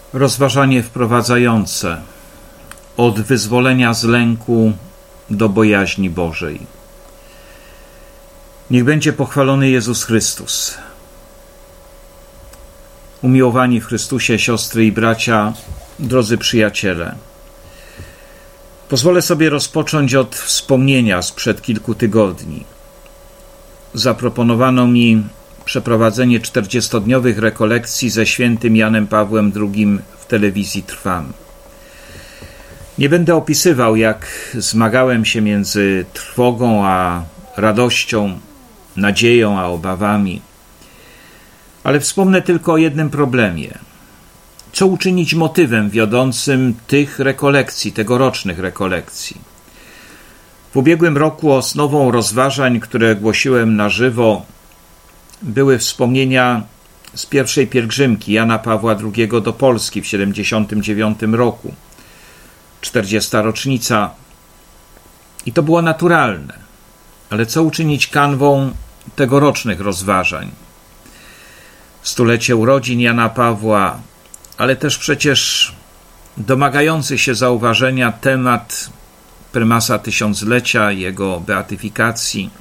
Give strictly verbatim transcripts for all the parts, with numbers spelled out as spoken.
Rozważanie wprowadzające od wyzwolenia z lęku do bojaźni Bożej. Niech będzie pochwalony Jezus Chrystus. Umiłowani w Chrystusie siostry i bracia, drodzy przyjaciele, pozwolę sobie rozpocząć od wspomnienia sprzed kilku tygodni. Zaproponowano mi przeprowadzenie czterdziestodniowych rekolekcji ze świętym Janem Pawłem drugim w telewizji Trwam. Nie będę opisywał, jak zmagałem się między trwogą a radością, nadzieją a obawami, ale wspomnę tylko o jednym problemie. Co uczynić motywem wiodącym tych rekolekcji, tegorocznych rekolekcji? W ubiegłym roku osnową rozważań, które głosiłem na żywo, były wspomnienia z pierwszej pielgrzymki Jana Pawła drugiego do Polski w siedemdziesiątym dziewiątym roku. czterdziesta rocznica. I to było naturalne. Ale co uczynić kanwą tegorocznych rozważań? Stulecie urodzin Jana Pawła, ale też przecież domagający się zauważenia temat prymasa tysiąclecia, jego beatyfikacji,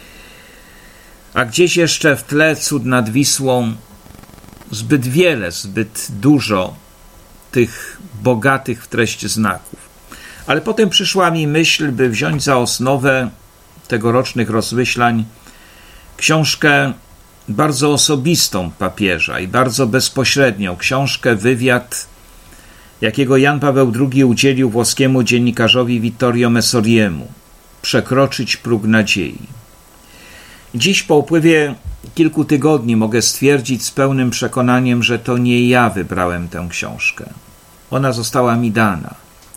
a gdzieś jeszcze w tle cud nad Wisłą, zbyt wiele, zbyt dużo tych bogatych w treść znaków. Ale potem przyszła mi myśl, by wziąć za osnowę tegorocznych rozmyślań książkę bardzo osobistą papieża i bardzo bezpośrednią, książkę, wywiad, jakiego Jan Paweł drugi udzielił włoskiemu dziennikarzowi Vittorio Messoriemu. Przekroczyć próg nadziei. Dziś po upływie kilku tygodni mogę stwierdzić z pełnym przekonaniem, że to nie ja wybrałem tę książkę. Ona została mi dana.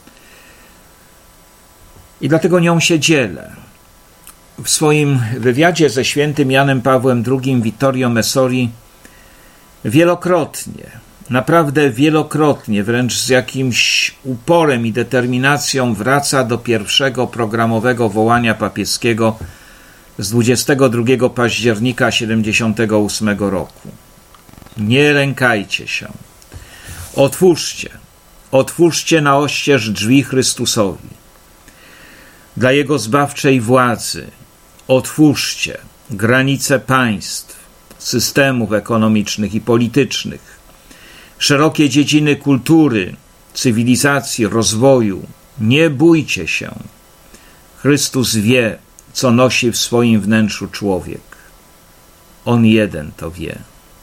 I dlatego nią się dzielę. W swoim wywiadzie ze świętym Janem Pawłem drugim Vittorio Messori wielokrotnie, naprawdę wielokrotnie, wręcz z jakimś uporem i determinacją wraca do pierwszego programowego wołania papieskiego z dwudziestego drugiego października siedemdziesiątego ósmego roku. Nie lękajcie się. Otwórzcie, otwórzcie na oścież drzwi Chrystusowi. Dla Jego zbawczej władzy otwórzcie granice państw, systemów ekonomicznych i politycznych, szerokie dziedziny kultury, cywilizacji, rozwoju. Nie bójcie się. Chrystus wie, co nosi w swoim wnętrzu człowiek. On jeden to wie.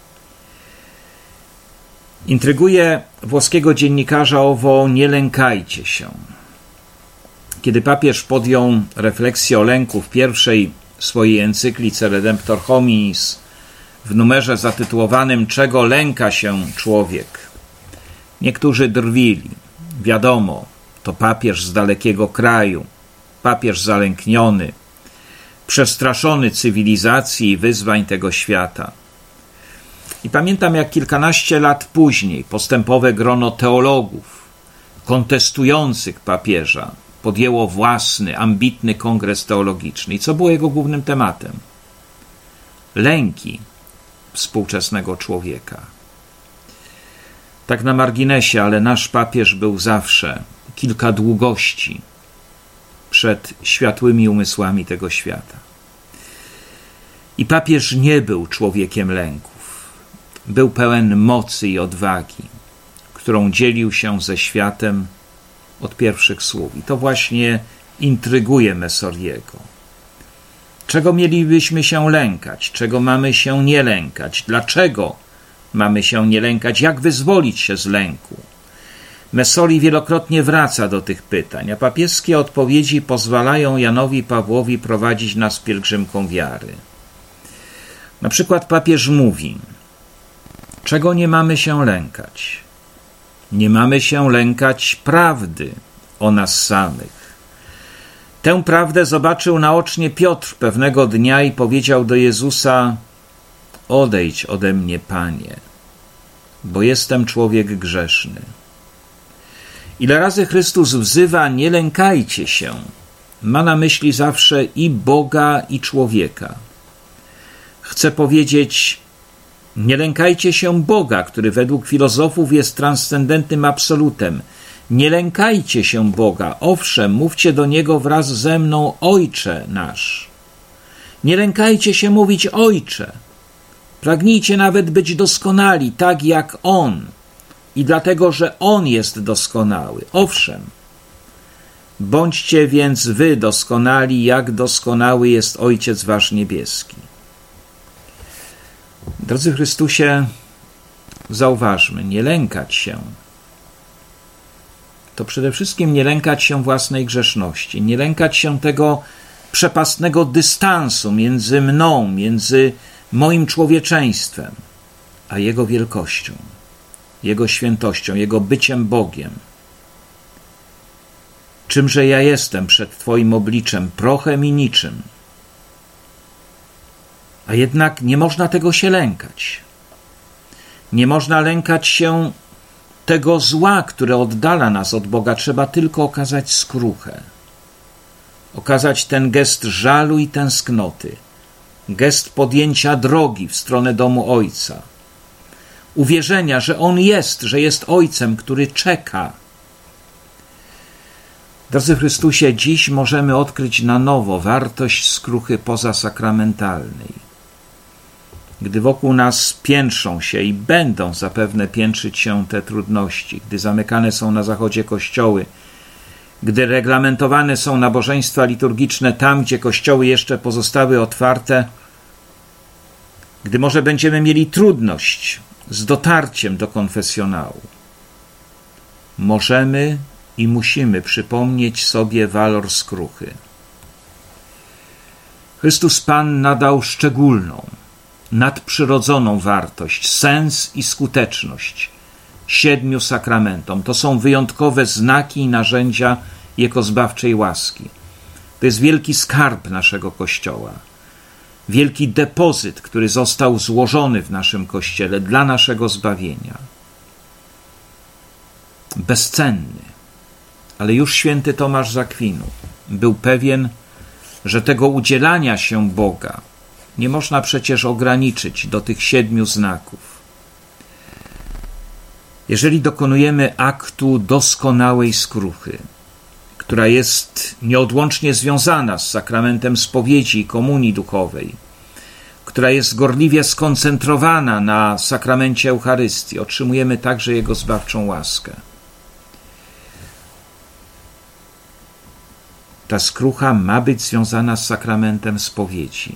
Intryguje włoskiego dziennikarza owo nie lękajcie się. Kiedy papież podjął refleksję o lęku w pierwszej swojej encyklice Redemptor Hominis w numerze zatytułowanym Czego lęka się człowiek? Niektórzy drwili. Wiadomo, to papież z dalekiego kraju, papież zalękniony, przestraszony cywilizacji i wyzwań tego świata. I pamiętam, jak kilkanaście lat później postępowe grono teologów kontestujących papieża podjęło własny, ambitny kongres teologiczny. I co było jego głównym tematem? Lęki współczesnego człowieka. Tak na marginesie, ale nasz papież był zawsze kilka długości przed światłymi umysłami tego świata. I papież nie był człowiekiem lęków. Był pełen mocy i odwagi, którą dzielił się ze światem od pierwszych słów. I to właśnie intryguje Messoriego. Czego mielibyśmy się lękać? Czego mamy się nie lękać? Dlaczego mamy się nie lękać? Jak wyzwolić się z lęku? Messori wielokrotnie wraca do tych pytań, a papieskie odpowiedzi pozwalają Janowi Pawłowi prowadzić nas pielgrzymką wiary. Na przykład papież mówi, czego nie mamy się lękać? Nie mamy się lękać prawdy o nas samych. Tę prawdę zobaczył naocznie Piotr pewnego dnia i powiedział do Jezusa: odejdź ode mnie, Panie, bo jestem człowiek grzeszny. Ile razy Chrystus wzywa: nie lękajcie się, ma na myśli zawsze i Boga, i człowieka. Chce powiedzieć: Nie lękajcie się Boga, który według filozofów jest transcendentnym absolutem. Nie lękajcie się Boga, owszem, mówcie do Niego wraz ze mną, Ojcze nasz. Nie lękajcie się mówić Ojcze. Pragnijcie nawet być doskonali, tak jak On. I dlatego, że On jest doskonały. Owszem. Bądźcie więc wy doskonali, jak doskonały jest Ojciec wasz niebieski. Drodzy Chrystusie, zauważmy, nie lękać się. To przede wszystkim nie lękać się własnej grzeszności, nie lękać się tego przepastnego dystansu między mną, między moim człowieczeństwem, a Jego wielkością, Jego świętością, Jego byciem Bogiem. Czymże ja jestem przed Twoim obliczem, prochem i niczym. A jednak nie można tego się lękać. Nie można lękać się tego zła, które oddala nas od Boga. Trzeba tylko okazać skruchę. Okazać ten gest żalu i tęsknoty. Gest podjęcia drogi w stronę domu Ojca. Uwierzenia, że On jest, że jest Ojcem, który czeka. Drodzy Chrystusie, dziś możemy odkryć na nowo wartość skruchy pozasakramentalnej. Gdy wokół nas piętrzą się i będą zapewne piętrzyć się te trudności, gdy zamykane są na zachodzie kościoły, gdy reglamentowane są nabożeństwa liturgiczne tam, gdzie kościoły jeszcze pozostały otwarte, gdy może będziemy mieli trudność z dotarciem do konfesjonału, możemy i musimy przypomnieć sobie walor skruchy. Chrystus Pan nadał szczególną, nadprzyrodzoną wartość, sens i skuteczność siedmiu sakramentom. To są wyjątkowe znaki i narzędzia Jego zbawczej łaski. To jest wielki skarb naszego Kościoła. Wielki depozyt, który został złożony w naszym Kościele dla naszego zbawienia. Bezcenny. Ale już święty Tomasz z Akwinu był pewien, że tego udzielania się Boga nie można przecież ograniczyć do tych siedmiu znaków. Jeżeli dokonujemy aktu doskonałej skruchy, która jest nieodłącznie związana z sakramentem spowiedzi i komunii duchowej, która jest gorliwie skoncentrowana na sakramencie Eucharystii, otrzymujemy także Jego zbawczą łaskę. Ta skrucha ma być związana z sakramentem spowiedzi.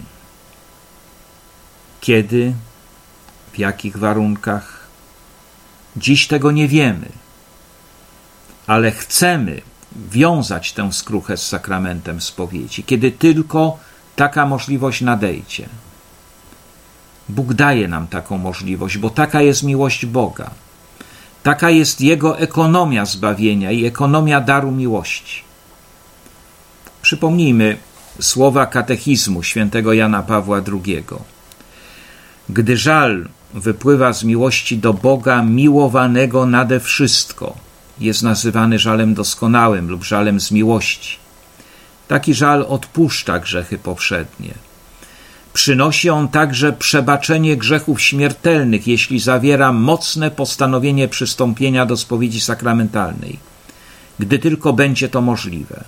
Kiedy? W jakich warunkach? Dziś tego nie wiemy, ale chcemy wiązać tę skruchę z sakramentem spowiedzi, kiedy tylko taka możliwość nadejdzie. Bóg daje nam taką możliwość, bo taka jest miłość Boga. Taka jest Jego ekonomia zbawienia i ekonomia daru miłości. Przypomnijmy słowa katechizmu świętego Jana Pawła drugiego. Gdy żal wypływa z miłości do Boga miłowanego nade wszystko, jest nazywany żalem doskonałym lub żalem z miłości. Taki żal odpuszcza grzechy poprzednie. Przynosi on także przebaczenie grzechów śmiertelnych, jeśli zawiera mocne postanowienie przystąpienia do spowiedzi sakramentalnej, gdy tylko będzie to możliwe.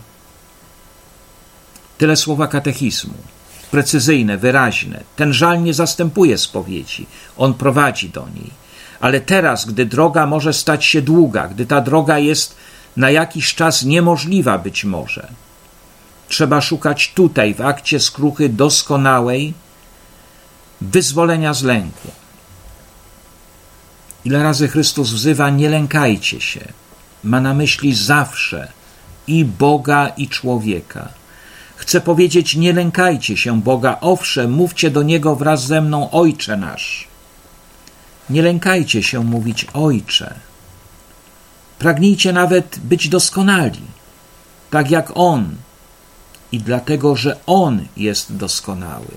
Tyle słowa katechizmu. Precyzyjne, wyraźne. Ten żal nie zastępuje spowiedzi. On prowadzi do niej. Ale teraz, gdy droga może stać się długa, gdy ta droga jest na jakiś czas niemożliwa być może, trzeba szukać tutaj, w akcie skruchy doskonałej, wyzwolenia z lęku. Ile razy Chrystus wzywa: nie lękajcie się. Ma na myśli zawsze i Boga, i człowieka. Chce powiedzieć: nie lękajcie się Boga, owszem, mówcie do Niego wraz ze mną, Ojcze nasz. Nie lękajcie się mówić Ojcze. Pragnijcie nawet być doskonali, tak jak On, i dlatego, że On jest doskonały.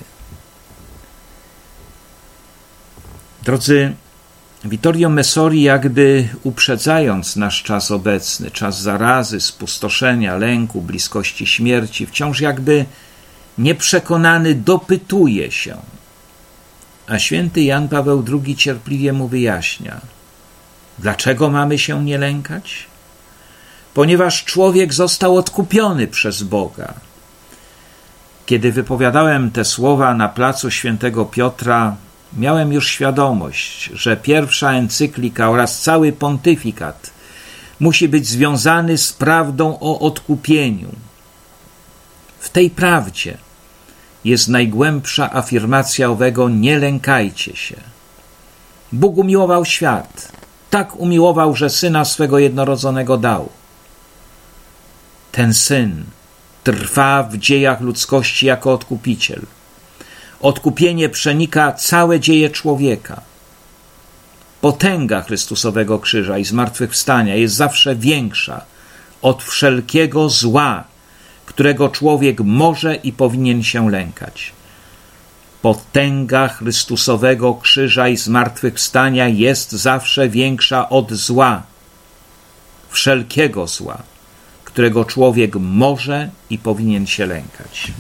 Drodzy, Vittorio Messori, jakby uprzedzając nasz czas obecny, czas zarazy, spustoszenia, lęku, bliskości śmierci, wciąż jakby nieprzekonany dopytuje się: A święty Jan Paweł drugi cierpliwie mu wyjaśnia: dlaczego mamy się nie lękać? Ponieważ człowiek został odkupiony przez Boga. Kiedy wypowiadałem te słowa na placu Świętego Piotra, miałem już świadomość, że pierwsza encyklika oraz cały pontyfikat musi być związany z prawdą o odkupieniu. W tej prawdzie jest najgłębsza afirmacja owego: nie lękajcie się. Bóg umiłował świat, tak umiłował, że Syna swego jednorodzonego dał. Ten Syn trwa w dziejach ludzkości jako odkupiciel. Odkupienie przenika całe dzieje człowieka. Potęga Chrystusowego krzyża i zmartwychwstania jest zawsze większa od wszelkiego zła, którego człowiek może i powinien się lękać. Potęga Chrystusowego krzyża i zmartwychwstania jest zawsze większa od zła, wszelkiego zła, którego człowiek może i powinien się lękać.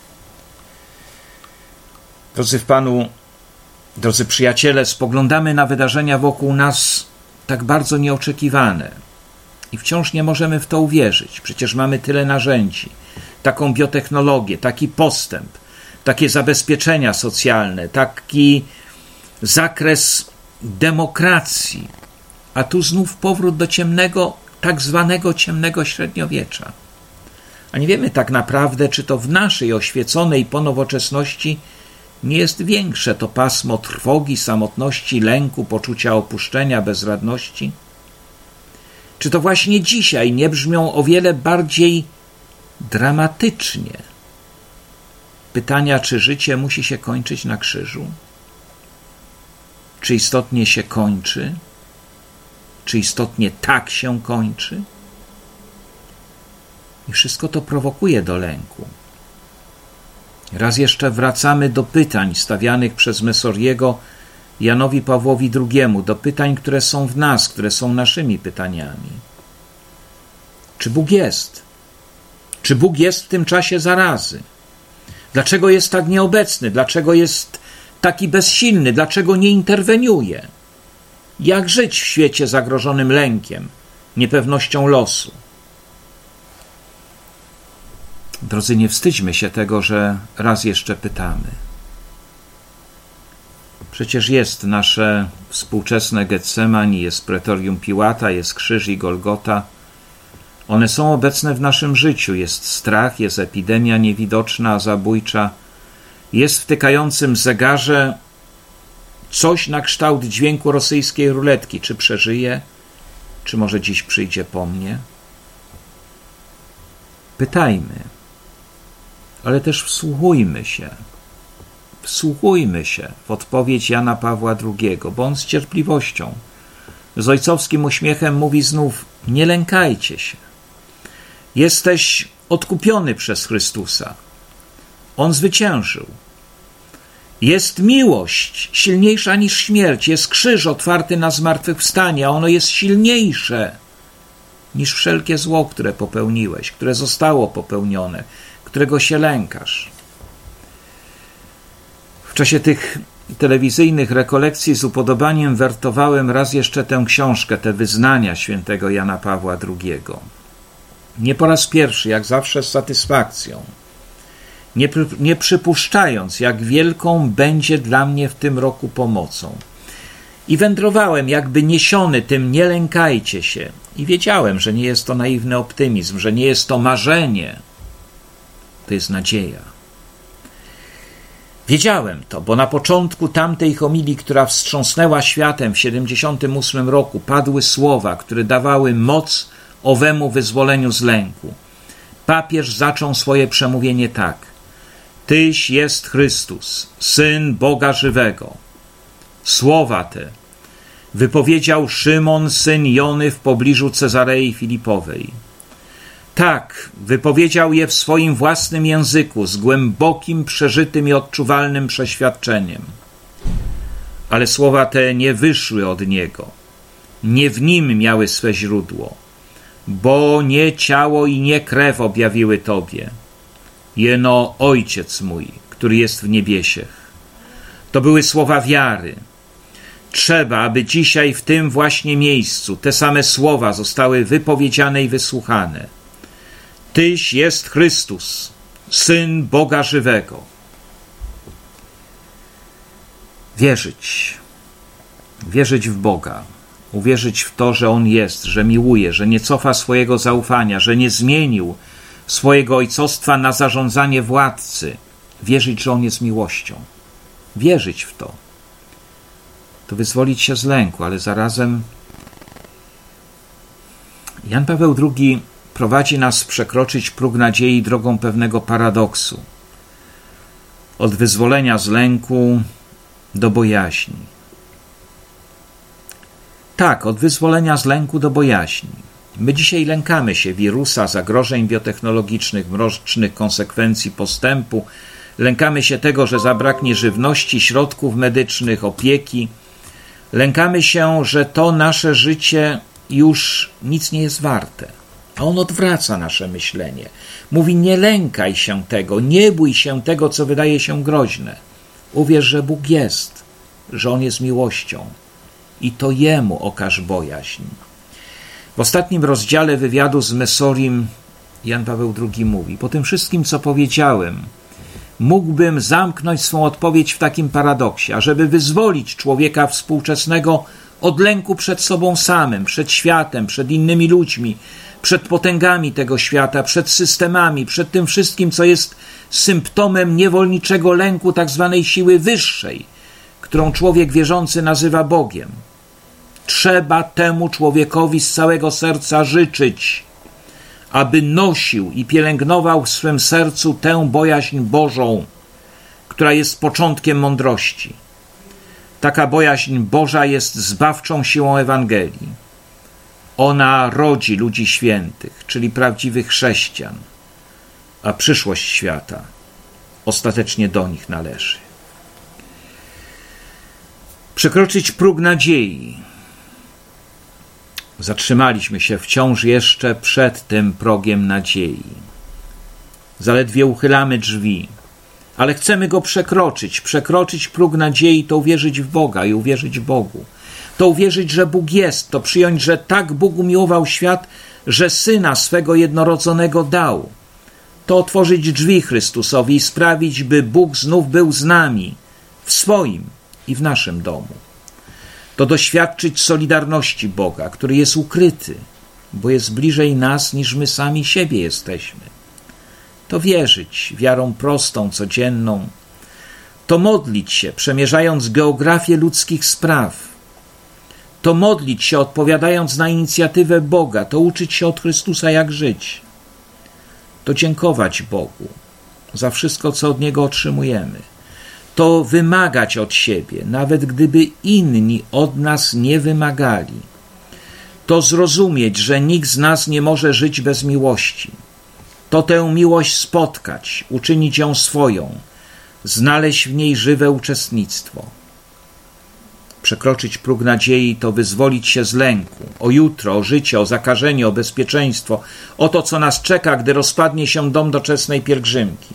Drodzy w Panu, drodzy przyjaciele, spoglądamy na wydarzenia wokół nas tak bardzo nieoczekiwane i wciąż nie możemy w to uwierzyć. Przecież mamy tyle narzędzi, taką biotechnologię, taki postęp, takie zabezpieczenia socjalne, taki zakres demokracji, a tu znów powrót do ciemnego, tak zwanego ciemnego średniowiecza. A nie wiemy tak naprawdę, czy to w naszej oświeconej ponowoczesności nie jest większe to pasmo trwogi, samotności, lęku, poczucia opuszczenia, bezradności? Czy to właśnie dzisiaj nie brzmią o wiele bardziej dramatycznie pytania, czy życie musi się kończyć na krzyżu? Czy istotnie się kończy? Czy istotnie tak się kończy? I wszystko to prowokuje do lęku. Raz jeszcze wracamy do pytań stawianych przez Messoriego Janowi Pawłowi drugiemu, do pytań, które są w nas, które są naszymi pytaniami. Czy Bóg jest? Czy Bóg jest w tym czasie zarazy? Dlaczego jest tak nieobecny? Dlaczego jest taki bezsilny? Dlaczego nie interweniuje? Jak żyć w świecie zagrożonym lękiem, niepewnością losu? Drodzy, nie wstydźmy się tego, że raz jeszcze pytamy. Przecież jest nasze współczesne Getsemani, jest pretorium Piłata, jest krzyż i Golgota. One są obecne w naszym życiu. Jest strach, jest epidemia niewidoczna, zabójcza. Jest w tykającym zegarze coś na kształt dźwięku rosyjskiej ruletki. Czy przeżyje? Czy może dziś przyjdzie po mnie? Pytajmy, ale też wsłuchujmy się. Wsłuchujmy się w odpowiedź Jana Pawła drugiego, bo on z cierpliwością, z ojcowskim uśmiechem mówi znów: nie lękajcie się. Jesteś odkupiony przez Chrystusa. On zwyciężył. Jest miłość silniejsza niż śmierć. Jest krzyż otwarty na zmartwychwstanie, a ono jest silniejsze niż wszelkie zło, które popełniłeś, które zostało popełnione, którego się lękasz. W czasie tych telewizyjnych rekolekcji z upodobaniem wertowałem raz jeszcze tę książkę, te wyznania świętego Jana Pawła drugiego. Nie po raz pierwszy, jak zawsze z satysfakcją. Nie, nie przypuszczając, jak wielką będzie dla mnie w tym roku pomocą. I wędrowałem jakby niesiony tym: nie lękajcie się. I wiedziałem, że nie jest to naiwny optymizm, że nie jest to marzenie. To jest nadzieja. Wiedziałem to, bo na początku tamtej homilii, która wstrząsnęła światem w siedemdziesiątym ósmym roku, padły słowa, które dawały moc owemu wyzwoleniu z lęku. Papież zaczął swoje przemówienie tak: Tyś jest Chrystus, Syn Boga żywego. Słowa te wypowiedział Szymon, syn Jony, w pobliżu Cezarei Filipowej. Tak, wypowiedział je w swoim własnym języku, z głębokim, przeżytym i odczuwalnym przeświadczeniem. Ale słowa te nie wyszły od niego. Nie w nim miały swe źródło, bo nie ciało i nie krew objawiły Tobie, jeno Ojciec mój, który jest w niebiesiech. To były słowa wiary. Trzeba, aby dzisiaj w tym właśnie miejscu te same słowa zostały wypowiedziane i wysłuchane. Tyś jest Chrystus, Syn Boga żywego. Wierzyć. Wierzyć w Boga. Uwierzyć w to, że On jest, że miłuje, że nie cofa swojego zaufania, że nie zmienił swojego ojcostwa na zarządzanie władcy. Wierzyć, że On jest miłością. Wierzyć w to. To wyzwolić się z lęku, ale zarazem Jan Paweł drugi prowadzi nas przekroczyć próg nadziei drogą pewnego paradoksu. Od wyzwolenia z lęku do bojaźni. Tak, od wyzwolenia z lęku do bojaźni. My dzisiaj lękamy się wirusa, zagrożeń biotechnologicznych, mrocznych konsekwencji postępu. Lękamy się tego, że zabraknie żywności, środków medycznych, opieki. Lękamy się, że to nasze życie już nic nie jest warte. A on odwraca nasze myślenie. Mówi, nie lękaj się tego, nie bój się tego, co wydaje się groźne. Uwierz, że Bóg jest, że On jest miłością i to Jemu okaż bojaźń. W ostatnim rozdziale wywiadu z Mesorim Jan Paweł drugi mówi, po tym wszystkim, co powiedziałem, mógłbym zamknąć swą odpowiedź w takim paradoksie, ażeby wyzwolić człowieka współczesnego od lęku przed sobą samym, przed światem, przed innymi ludźmi, przed potęgami tego świata, przed systemami, przed tym wszystkim, co jest symptomem niewolniczego lęku tak zwanej siły wyższej, którą człowiek wierzący nazywa Bogiem. Trzeba temu człowiekowi z całego serca życzyć, aby nosił i pielęgnował w swym sercu tę bojaźń Bożą, która jest początkiem mądrości. Taka bojaźń Boża jest zbawczą siłą Ewangelii. Ona rodzi ludzi świętych, czyli prawdziwych chrześcijan, a przyszłość świata ostatecznie do nich należy. Przekroczyć próg nadziei. Zatrzymaliśmy się wciąż jeszcze przed tym progiem nadziei. Zaledwie uchylamy drzwi, ale chcemy go przekroczyć. Przekroczyć próg nadziei to uwierzyć w Boga i uwierzyć Bogu. To uwierzyć, że Bóg jest, to przyjąć, że tak Bóg umiłował świat, że Syna swego jednorodzonego dał. To otworzyć drzwi Chrystusowi i sprawić, by Bóg znów był z nami, w swoim i w naszym domu. To doświadczyć solidarności Boga, który jest ukryty, bo jest bliżej nas, niż my sami siebie jesteśmy. To wierzyć wiarą prostą, codzienną. To modlić się, przemierzając geografię ludzkich spraw. To modlić się, odpowiadając na inicjatywę Boga. To uczyć się od Chrystusa, jak żyć. To dziękować Bogu za wszystko, co od Niego otrzymujemy. To wymagać od siebie, nawet gdyby inni od nas nie wymagali. To zrozumieć, że nikt z nas nie może żyć bez miłości. To tę miłość spotkać, uczynić ją swoją, znaleźć w niej żywe uczestnictwo. Przekroczyć próg nadziei to wyzwolić się z lęku o jutro, o życie, o zakażenie, o bezpieczeństwo, o to, co nas czeka, gdy rozpadnie się dom doczesnej pielgrzymki.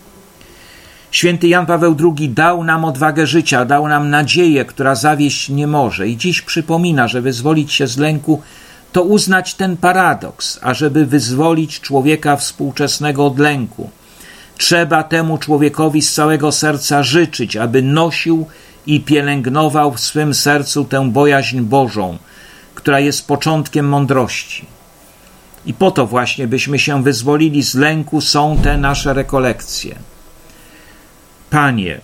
Święty Jan Paweł drugi dał nam odwagę życia, dał nam nadzieję, która zawieść nie może i dziś przypomina, że wyzwolić się z lęku to uznać ten paradoks, ażeby wyzwolić człowieka współczesnego od lęku. Trzeba temu człowiekowi z całego serca życzyć, aby nosił i pielęgnował w swym sercu tę bojaźń Bożą, która jest początkiem mądrości. I po to właśnie, byśmy się wyzwolili z lęku, są te nasze rekolekcje. Panie,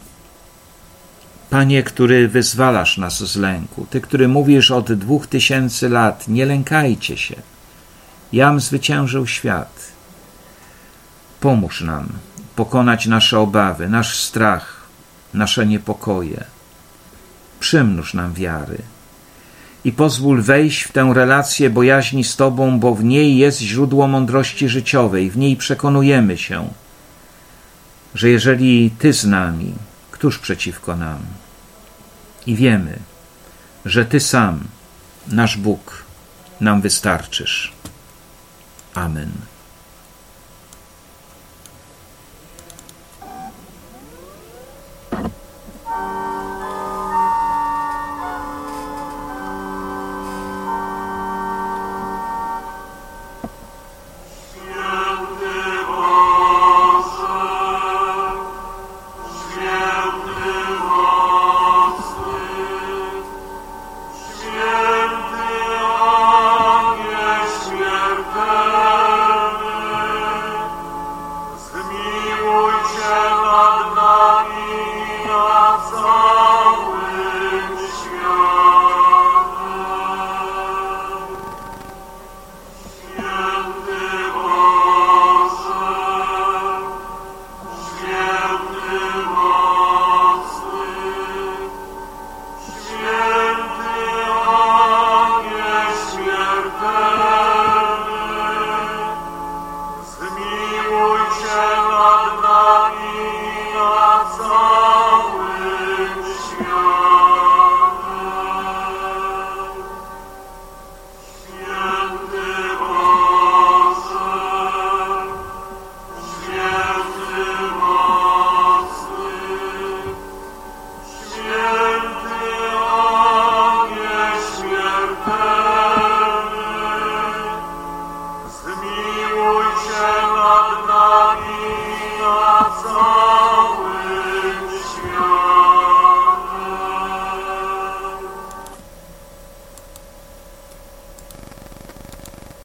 Panie, który wyzwalasz nas z lęku, Ty, który mówisz od dwóch tysięcy lat, nie lękajcie się, jam zwyciężył świat. Pomóż nam pokonać nasze obawy, nasz strach, nasze niepokoje. Przymnóż nam wiary i pozwól wejść w tę relację bojaźni z Tobą, bo w niej jest źródło mądrości życiowej, w niej przekonujemy się, że jeżeli Ty z nami, któż przeciwko nam? I wiemy, że Ty sam, nasz Bóg, nam wystarczysz. Amen.